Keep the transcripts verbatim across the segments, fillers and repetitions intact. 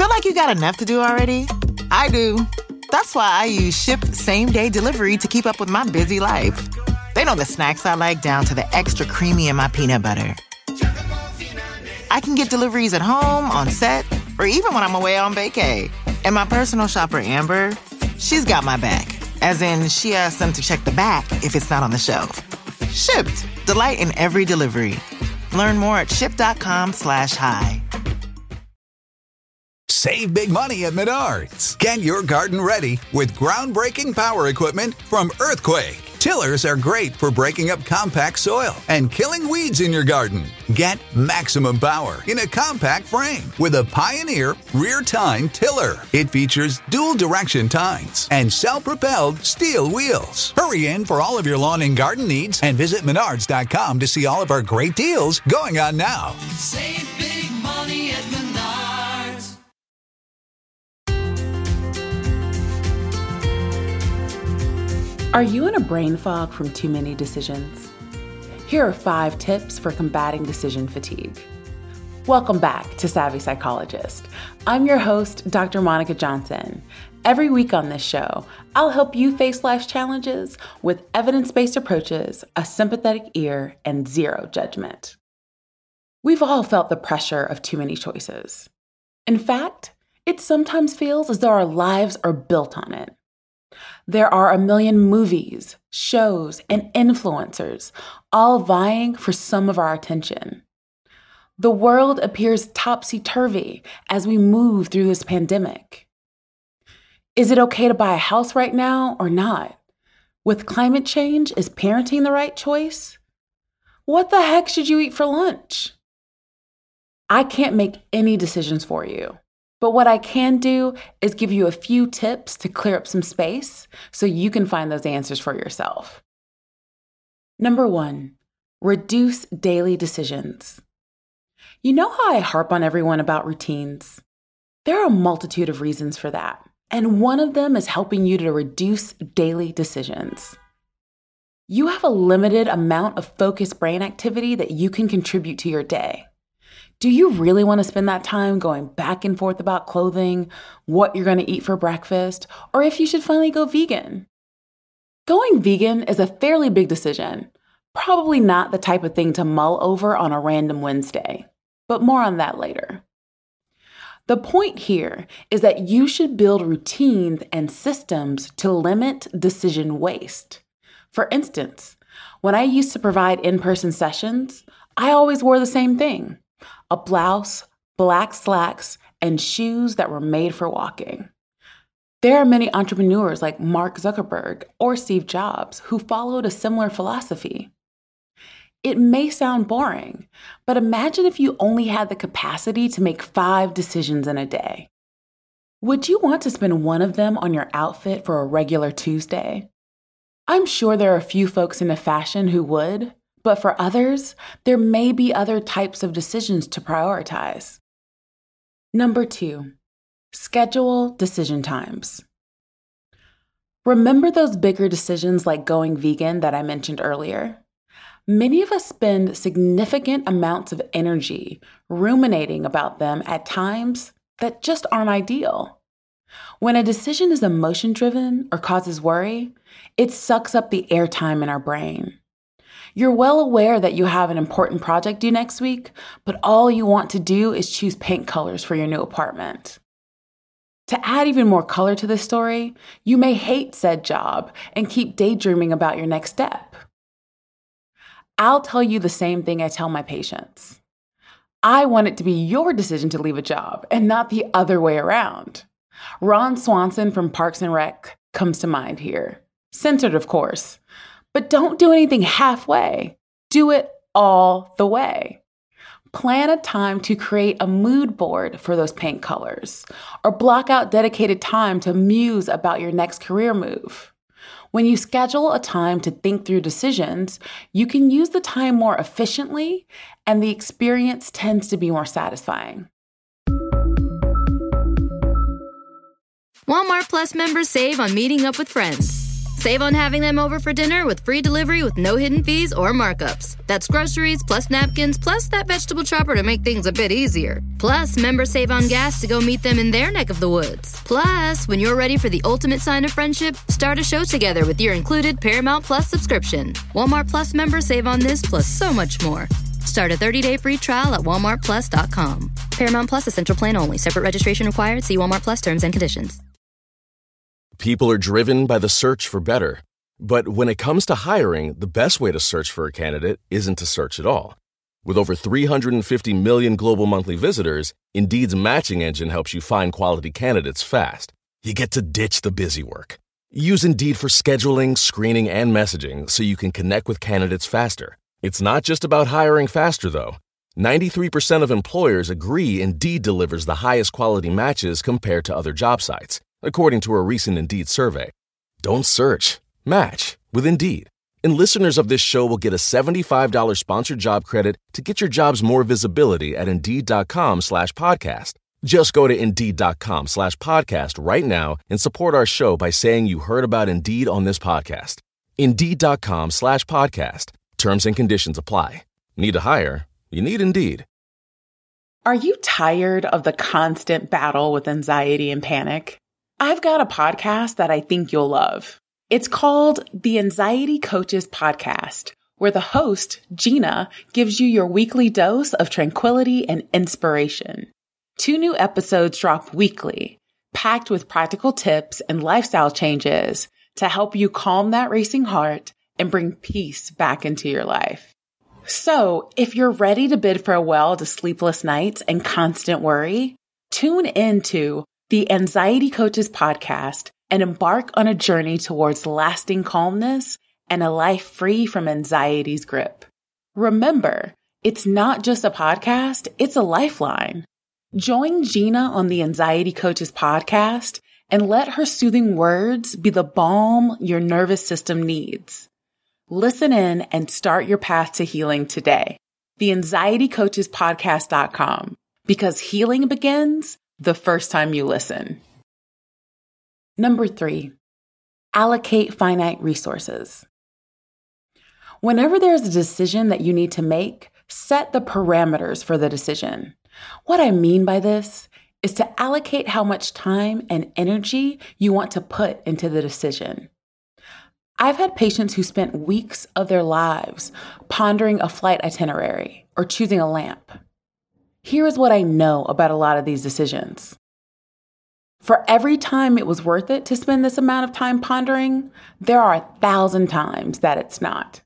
Feel like you got enough to do already? I do. That's why I use Shipt same-day delivery to keep up with my busy life. They know the snacks I like down to the extra creamy in my peanut butter. I can get deliveries at home, on set, or even when I'm away on vacay. And my personal shopper, Amber, she's got my back. As in, she asks them to check the back if it's not on the shelf. Shipt. Delight in every delivery. Learn more at shipt.com slash hi. Save big money at Menards. Get your garden ready with groundbreaking power equipment from Earthquake. Tillers are great for breaking up compact soil and killing weeds in your garden. Get maximum power in a compact frame with a Pioneer rear tine tiller. It features dual direction tines and self-propelled steel wheels. Hurry in for all of your lawn and garden needs and visit menards dot com to see all of our great deals going on now. Save big money at Menards. Are you in a brain fog from too many decisions? Here are five tips for combating decision fatigue. Welcome back to Savvy Psychologist. I'm your host, Doctor Monica Johnson. Every week on this show, I'll help you face life's challenges with evidence-based approaches, a sympathetic ear, and zero judgment. We've all felt the pressure of too many choices. In fact, it sometimes feels as though our lives are built on it. There are a million movies, shows, and influencers, all vying for some of our attention. The world appears topsy-turvy as we move through this pandemic. Is it okay to buy a house right now or not? With climate change, is parenting the right choice? What the heck should you eat for lunch? I can't make any decisions for you. But what I can do is give you a few tips to clear up some space so you can find those answers for yourself. Number one, reduce daily decisions. You know how I harp on everyone about routines? There are a multitude of reasons for that, and one of them is helping you to reduce daily decisions. You have a limited amount of focused brain activity that you can contribute to your day. Do you really want to spend that time going back and forth about clothing, what you're going to eat for breakfast, or if you should finally go vegan? Going vegan is a fairly big decision, probably not the type of thing to mull over on a random Wednesday, but more on that later. The point here is that you should build routines and systems to limit decision waste. For instance, when I used to provide in-person sessions, I always wore the same thing. A blouse, black slacks, and shoes that were made for walking. There are many entrepreneurs like Mark Zuckerberg or Steve Jobs who followed a similar philosophy. It may sound boring, but imagine if you only had the capacity to make five decisions in a day. Would you want to spend one of them on your outfit for a regular Tuesday? I'm sure there are a few folks into fashion who would. But for others, there may be other types of decisions to prioritize. Number two, schedule decision times. Remember those bigger decisions like going vegan that I mentioned earlier? Many of us spend significant amounts of energy ruminating about them at times that just aren't ideal. When a decision is emotion-driven or causes worry, it sucks up the airtime in our brain. You're well aware that you have an important project due next week, but all you want to do is choose paint colors for your new apartment. To add even more color to this story, you may hate said job and keep daydreaming about your next step. I'll tell you the same thing I tell my patients. I want it to be your decision to leave a job and not the other way around. Ron Swanson from Parks and Rec comes to mind here. Censored, of course. But don't do anything halfway. Do it all the way. Plan a time to create a mood board for those paint colors, or block out dedicated time to muse about your next career move. When you schedule a time to think through decisions, you can use the time more efficiently, and the experience tends to be more satisfying. Walmart Plus members save on meeting up with friends. Save on having them over for dinner with free delivery with no hidden fees or markups. That's groceries plus napkins plus that vegetable chopper to make things a bit easier. Plus, members save on gas to go meet them in their neck of the woods. Plus, when you're ready for the ultimate sign of friendship, start a show together with your included Paramount Plus subscription. Walmart Plus members save on this plus so much more. Start a thirty-day free trial at walmart plus dot com. Paramount Plus Essential Plan only. Separate registration required. See Walmart Plus terms and conditions. People are driven by the search for better. But when it comes to hiring, the best way to search for a candidate isn't to search at all. With over three hundred fifty million global monthly visitors, Indeed's matching engine helps you find quality candidates fast. You get to ditch the busy work. Use Indeed for scheduling, screening, and messaging so you can connect with candidates faster. It's not just about hiring faster, though. ninety-three percent of employers agree Indeed delivers the highest quality matches compared to other job sites, according to a recent Indeed survey. Don't search. Match with Indeed. And listeners of this show will get a seventy-five dollars sponsored job credit to get your jobs more visibility at Indeed.com slash podcast. Just go to Indeed.com slash podcast right now and support our show by saying you heard about Indeed on this podcast. Indeed.com slash podcast. Terms and conditions apply. Need to hire? You need Indeed. Are you tired of the constant battle with anxiety and panic? I've got a podcast that I think you'll love. It's called the Anxiety Coaches Podcast, where the host, Gina, gives you your weekly dose of tranquility and inspiration. Two new episodes drop weekly, packed with practical tips and lifestyle changes to help you calm that racing heart and bring peace back into your life. So, if you're ready to bid farewell to sleepless nights and constant worry, tune into the Anxiety Coaches Podcast and embark on a journey towards lasting calmness and a life free from anxiety's grip. Remember, it's not just a podcast, it's a lifeline. Join Gina on the Anxiety Coaches Podcast and let her soothing words be the balm your nervous system needs. Listen in and start your path to healing today. The Anxiety Coaches Podcast dot com, because healing begins the first time you listen. Number three, allocate finite resources. Whenever there's a decision that you need to make, set the parameters for the decision. What I mean by this is to allocate how much time and energy you want to put into the decision. I've had patients who spent weeks of their lives pondering a flight itinerary or choosing a lamp. Here is what I know about a lot of these decisions. For every time it was worth it to spend this amount of time pondering, there are a thousand times that it's not.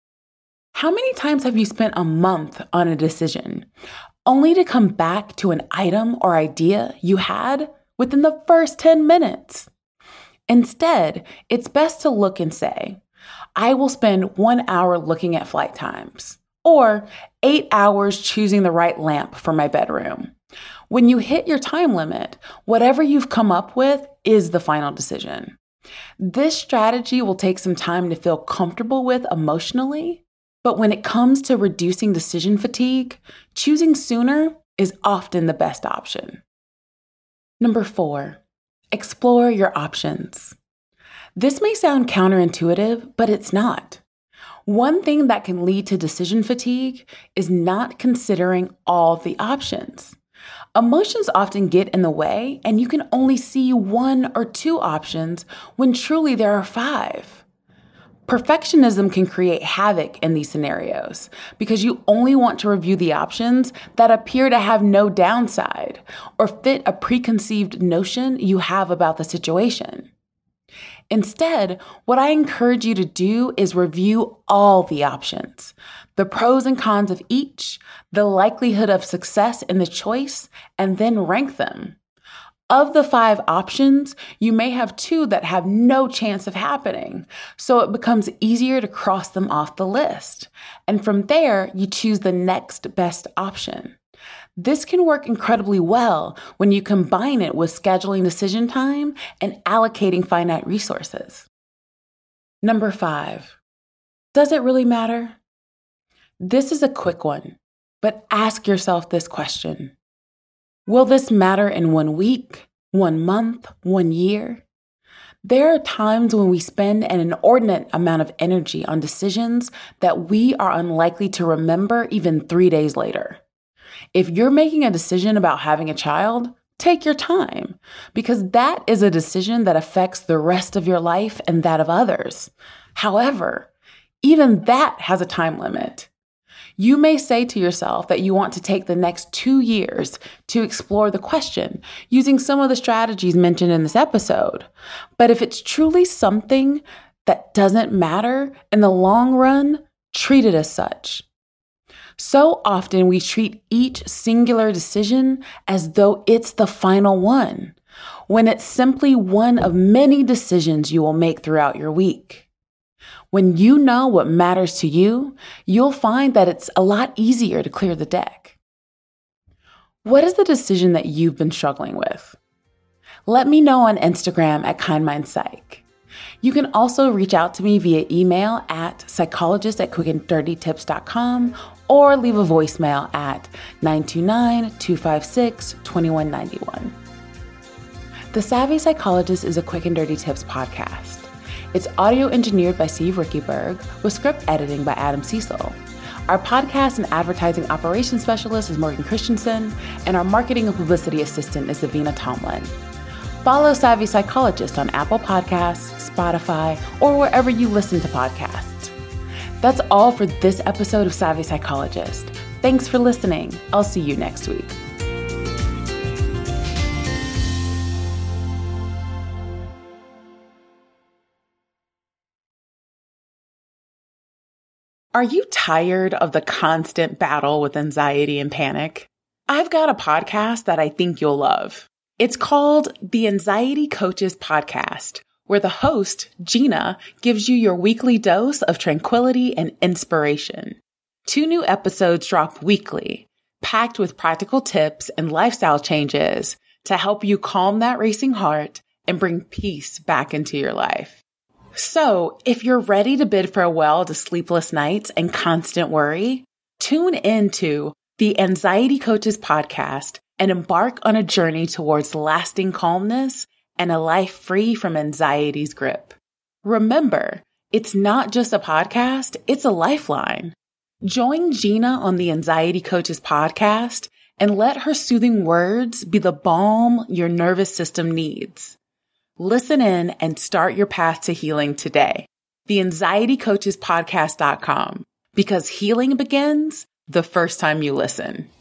How many times have you spent a month on a decision, only to come back to an item or idea you had within the first ten minutes? Instead, it's best to look and say, I will spend one hour looking at flight times, or eight hours choosing the right lamp for my bedroom. When you hit your time limit, whatever you've come up with is the final decision. This strategy will take some time to feel comfortable with emotionally, but when it comes to reducing decision fatigue, choosing sooner is often the best option. Number four, explore your options. This may sound counterintuitive, but it's not. One thing that can lead to decision fatigue is not considering all the options. Emotions often get in the way, and you can only see one or two options when truly there are five. Perfectionism can create havoc in these scenarios because you only want to review the options that appear to have no downside or fit a preconceived notion you have about the situation. Instead, what I encourage you to do is review all the options, the pros and cons of each, the likelihood of success in the choice, and then rank them. Of the five options, you may have two that have no chance of happening, so it becomes easier to cross them off the list. And from there, you choose the next best option. This can work incredibly well when you combine it with scheduling decision time and allocating finite resources. Number five, does it really matter? This is a quick one, but ask yourself this question. Will this matter in one week, one month, one year? There are times when we spend an inordinate amount of energy on decisions that we are unlikely to remember even three days later. If you're making a decision about having a child, take your time, because that is a decision that affects the rest of your life and that of others. However, even that has a time limit. You may say to yourself that you want to take the next two years to explore the question using some of the strategies mentioned in this episode. But if it's truly something that doesn't matter in the long run, treat it as such. So often we treat each singular decision as though it's the final one, when it's simply one of many decisions you will make throughout your week. When you know what matters to you, you'll find that it's a lot easier to clear the deck. What is the decision that you've been struggling with? Let me know on Instagram at KindMindPsych. You can also reach out to me via email at psychologist at quick and dirty tips dot com or leave a voicemail at nine two nine, two five six, two one nine one. The Savvy Psychologist is a Quick and Dirty Tips podcast. It's audio engineered by Steve Rickyberg with script editing by Adam Cecil. Our podcast and advertising operations specialist is Morgan Christensen, and our marketing and publicity assistant is Davina Tomlin. Follow Savvy Psychologist on Apple Podcasts, Spotify, or wherever you listen to podcasts. That's all for this episode of Savvy Psychologist. Thanks for listening. I'll see you next week. Are you tired of the constant battle with anxiety and panic? I've got a podcast that I think you'll love. It's called the Anxiety Coaches Podcast, where the host, Gina, gives you your weekly dose of tranquility and inspiration. Two new episodes drop weekly, packed with practical tips and lifestyle changes to help you calm that racing heart and bring peace back into your life. So, if you're ready to bid farewell to sleepless nights and constant worry, tune into the Anxiety Coaches Podcast and embark on a journey towards lasting calmness and a life free from anxiety's grip. Remember, it's not just a podcast, it's a lifeline. Join Gina on the Anxiety Coaches Podcast and let her soothing words be the balm your nervous system needs. Listen in and start your path to healing today. The Anxiety Coaches Podcast dot com, because healing begins the first time you listen.